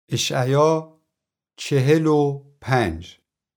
اشعیا 45.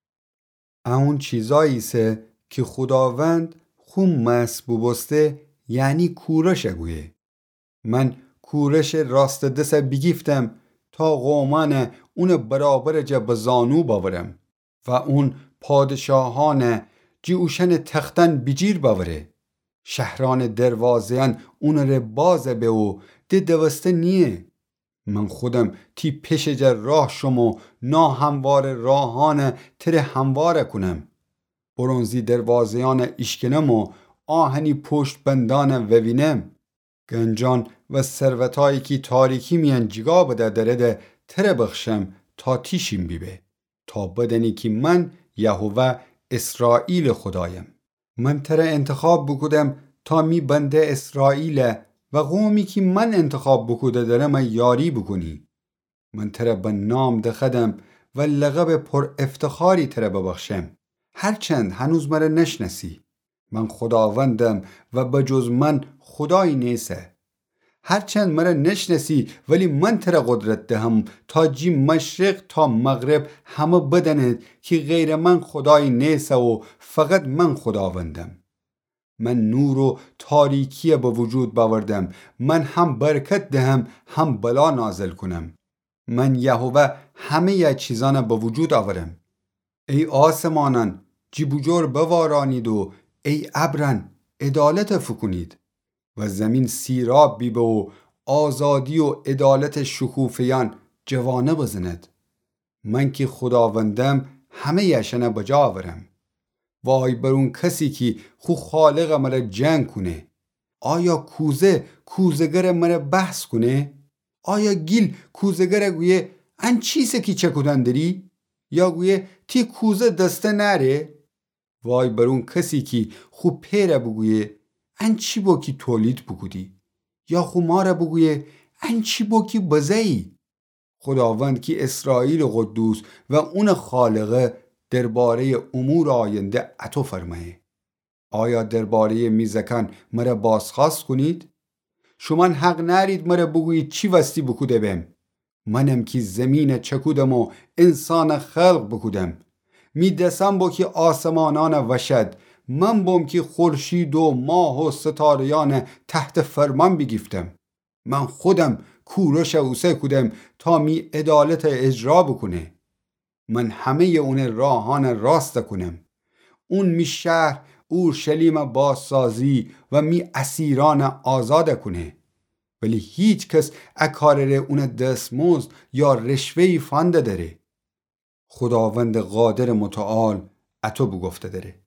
اون چیزاییسه که خداوند خون مسبوبسته یعنی کورش گویه. من کورش راست دست بگیفتم تا قومان اون برابر جب زانو باورم و اون پادشاهان جی اوشن تختن بجیر باوره. شهران دروازیان اون ره بازه به او ده دوسته نیه. من خودم تی پیش جر راه شمو نا هموار راهان تر همواره کنم. برونزی دروازیان اشکنم و آهنی پشت بندان ووینم. گنجان و ثروتایی که تاریکی میان جگا بده درده تر بخشم تا تیشیم بیبه تا بدنی که من یهوه اسرائیل خدایم. من تر انتخاب بکودم تا می بنده اسرائیل و قومی که من انتخاب بکوده دارم یاری بکنی. من تره به نام دخدم و لقب پر افتخاری تره ببخشم. هرچند هنوز مره نشنسی. من خداوندم و بجز من خدایی نیسه. هرچند مره نشنسی ولی من تره قدرت دهم تا جی مشرق تا مغرب همه بدند که غیر من خدایی نیسه و فقط من خداوندم. من نور و تاریکی به وجود باوردم. من هم برکت دهم هم بلا نازل کنم. من یهوه همه چیزان به وجود آورم. ای آسمانان جیبوجور بوارانید و ای ابران عدالت فکنید و زمین سیراب بیبه و آزادی و عدالت شکوفیان جوانه بزند. من که خداوندم همه یشنه بجا آورم. وای بر اون کسی که خو خالق مره جنگ کنه. آیا کوزگر مره بحث کنه؟ آیا گیل کوزگر گویه ان چیزه که چه کدن داری؟ یا گویه تی کوزه دسته نره؟ وای بر اون کسی که خو پیره بگویه ان چی با کی تولید بکودی؟ یا خو ماره بگویه ان چی با کی بزهی؟ خداوند که اسرائیل قدوس و اون خالقه درباره امور آینده عطا فرمایه. آیا درباره میزکان مره بازخواست کنید؟ شما حق نرید مره بگویید چی وستی بکوده بهم. منم که زمین چکودم و انسان خلق بکودم. میدسم با که آسمانان وشد. من بوم که خورشید و ماه و ستاریان تحت فرمان بگیفتم. من خودم کورش اوسه کودم تا می عدالت اجرا بکنه. من همه اون راهان راست کنم. اون می شهر اورشلیم بازسازی و می اسیران آزاد کنه. ولی هیچ کس اکارره اون دستمزد یا رشوهی فانده داره. خداوند قادر متعال عطا بگفته داره.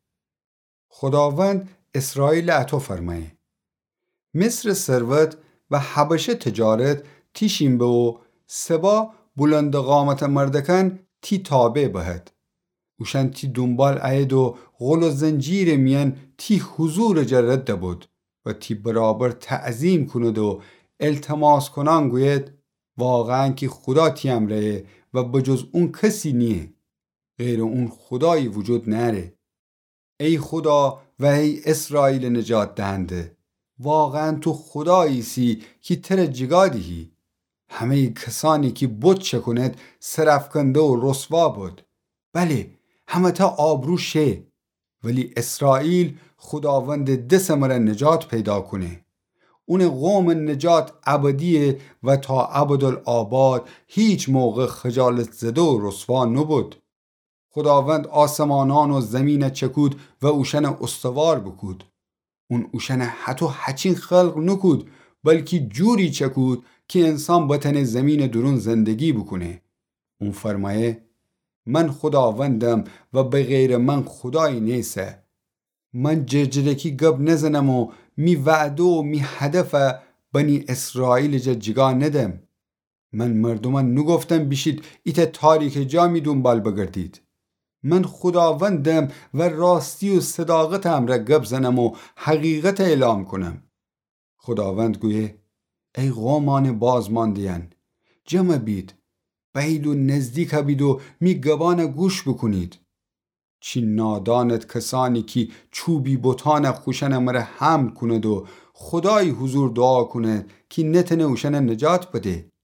خداوند اسرائیل عطا فرمایه. مصر ثروت و حبشه تجارت تیشیم به و سبا بلند قامت مردکن تی تابع بهد. اوشن تی دنبال عید و غل و زنجیر میان تی حضور جرده بود و تی برابر تعظیم کند و التماس کنان گوید واقعا که خدا تی امره و بجز اون کسی نیه. غیر اون خدایی وجود نره. ای خدا و ای اسرائیل نجات دهنده، واقعا تو خداییسی که تر جگادیهی. همه کسانی که بت چکند سرفکنده و رسوا بود. بله همه تا آبرو شه. ولی اسرائیل خداوند دس مره نجات پیدا کنه. اون قوم نجات ابدیه و تا ابدالآباد هیچ موقع خجالت زده و رسوا نبود. خداوند آسمانان و زمین چکود و اوشن استوار بکود. اون اوشن حتی هچین خلق نکود بلکه جوری چکود که انسان بتن زمین درون زندگی بکنه. اون فرمایه من خداوندم و به غیر من خدایی نیسه. من جرجرکی گب نزنم و می وعده و می هدف بنی اسرائیل جگا ندم. من مردمان نگفتم بیشید ایت تاریک جا می دنبال بگردید. من خداوندم و راستی و صداقتم را گب زنم و حقیقت اعلام کنم. خداوند گویه ای قومان بازماندیان جمع بید، بعید و نزدیک بید و می گبان گوش بکنید. چی نادانت کسانی که چوبی بطان خوشن مره حمل کند و خدای حضور دعا کند که نتنه اوشن نجات بده.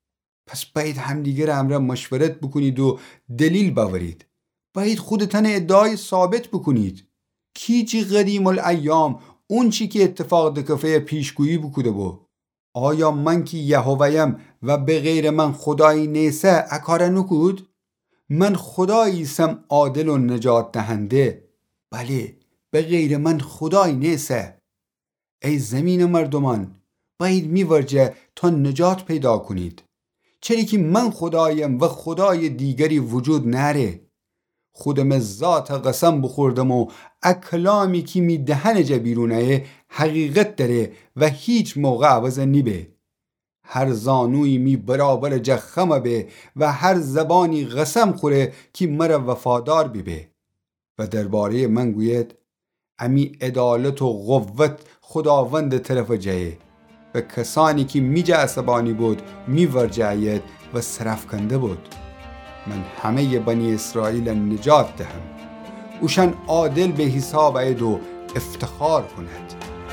پس باید همدیگر امر مشورت بکنید و دلیل باورید. باید خودتان ادعای ثابت بکنید. کیچی قدیم الایام اون چی که اتفاق دکفه پیشگویی بکوده بو. آیا من که یهوه‌ام و به غیر من خدایی نیسه اکاره نکود؟ من خداییسم عادل و نجات دهنده. بله، به غیر من خدایی نیسه. ای زمین مردمان، باید میورجه تا نجات پیدا کنید. چرا که من خدایم و خدای دیگری وجود نره. خودم ذات قسم بخوردم و اکلامی که می دهن جا بیرونه حقیقت داره و هیچ موقع عوض نیبه. هر زانوی می برابر جخم به و هر زبانی قسم خوره که مرا وفادار بیبه. و درباره من گوید امی عدالت و قوت خداوند طرف جایه و کسانی که می جا عصبانی بود می ورجاید و صرف کنده بود. من همه بنی اسرائیل نجات دهم. اوشن عادل به حساب اید و افتخار کند.